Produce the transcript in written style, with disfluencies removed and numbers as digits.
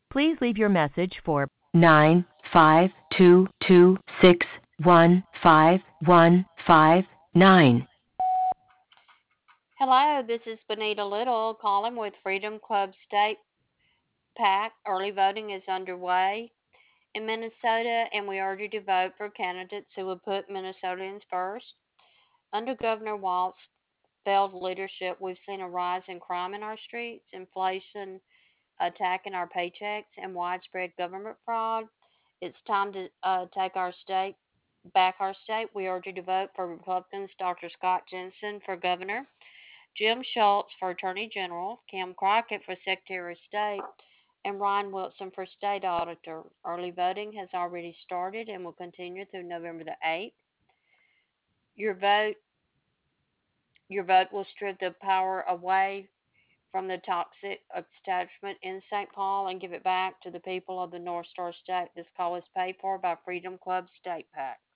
Please leave your message for 952261559. Hello, this is Benita Little calling with Freedom Club State PAC. Early voting is underway in Minnesota, and we urge you to vote for candidates who will put Minnesotans first. Under Governor Walz's failed leadership, we've seen a rise in crime in our streets, inflation attacking our paychecks, and widespread government fraud. It's time to take our state back our state. We urge you to vote for Republicans Dr. Scott Jensen for governor, Jim Schultz for Attorney General, Kim Crockett for Secretary of State, and Ryan Wilson for State Auditor. Early voting has already started and will continue through November the 8th. Your vote your vote will strip the power away from the toxic establishment in St. Paul and give it back to the people of the North Star State. This call is paid for by Freedom Club State PAC.